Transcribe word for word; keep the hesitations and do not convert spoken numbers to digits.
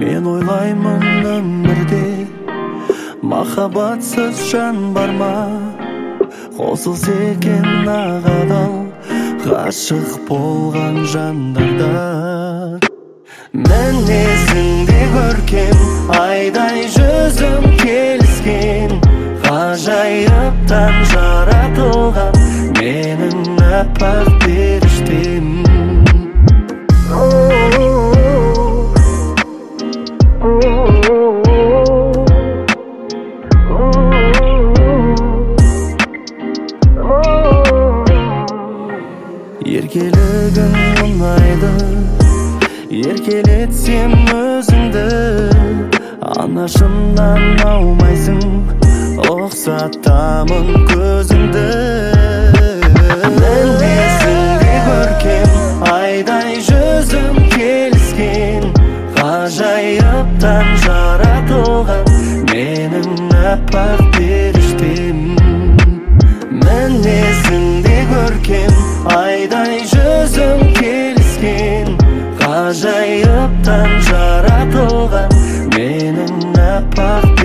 Мен ойлаймын өмірде махаббатсыз жан бар ма? Қосылса екен ағадал ғашық болған жандарда. Мінезіңде көркем айдай жүзім келіскен, ғажайыптан жаратылған менің аппақ періштем. Еркелігің ұнайды, еркелетсем өзіңді, анашымнан аумайсың, ұқсатамын көзіңді. Мінезіңде көркем айдай жүзім келіскен, ғажайыптан жаратылған менің аппақ періштем. Мінезіңде көркем айдай жүзім келіскен, ғажайыптан жаратылған менің аппақ